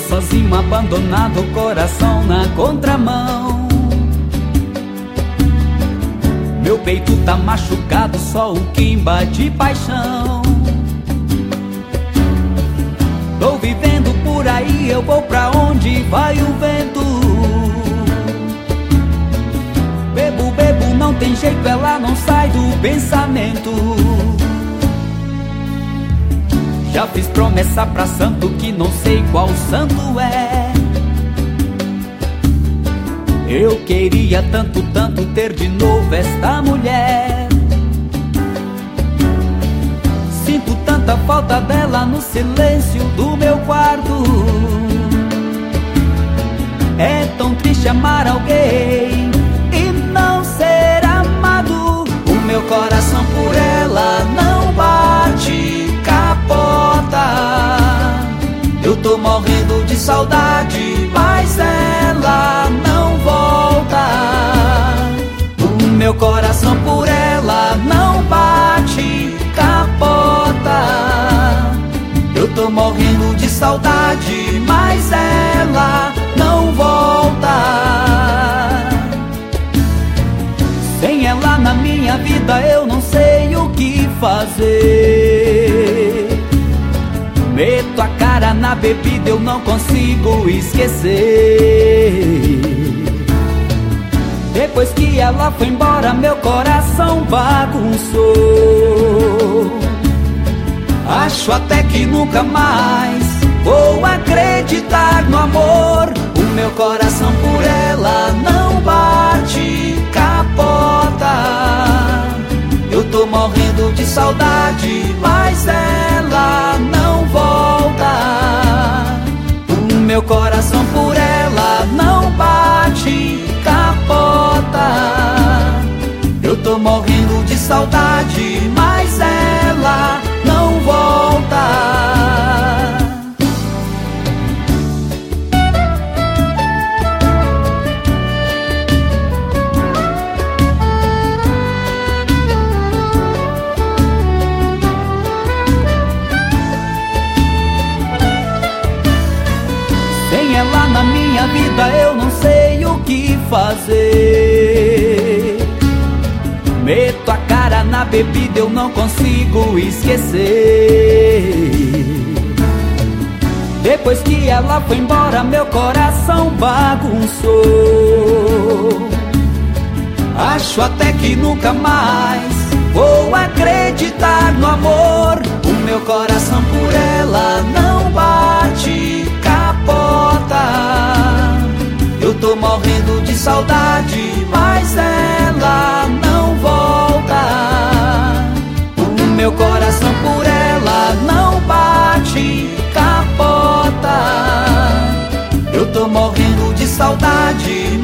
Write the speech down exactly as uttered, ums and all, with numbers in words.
sozinho, abandonado, coração na contramão. Meu peito tá machucado, só o quimba de paixão. Tô vivendo por aí, eu vou pra onde vai o vento. Bebo, bebo, não tem jeito, ela não sai do pensamento. Já fiz promessa pra santo que não sei qual santo é. Eu queria tanto, tanto ter de novo esta mulher. Sinto tanta falta dela no silêncio do meu quarto. É tão triste amar alguém e não ser amado. O meu coração por ela não bate, capota. Eu tô morrendo de saudade, mas ela não volta. O meu coração por ela não bate, capota. Eu tô morrendo de saudade, mas ela não volta. Sem ela na minha vida eu não sei o que fazer. Meto a cara na bebida, eu não consigo esquecer. Depois que ela foi embora, meu coração bagunçou. Acho até que nunca mais vou acreditar no amor. O meu coração por ela não bate, capota. Eu tô morrendo de saudade, mas ela não volta. O meu coração por ela não bate, capota. Eu tô morrendo de saudade, mas ela não volta. Ela na minha vida eu não sei o que fazer. Meto a cara na bebida, eu não consigo esquecer. Depois que ela foi embora, meu coração bagunçou. Acho até que nunca mais vou acreditar no amor. O meu coração por ela não bate, capota. Eu tô morrendo de saudade, mas ela não volta. O meu coração por ela não bate, capota. Eu tô morrendo de saudade,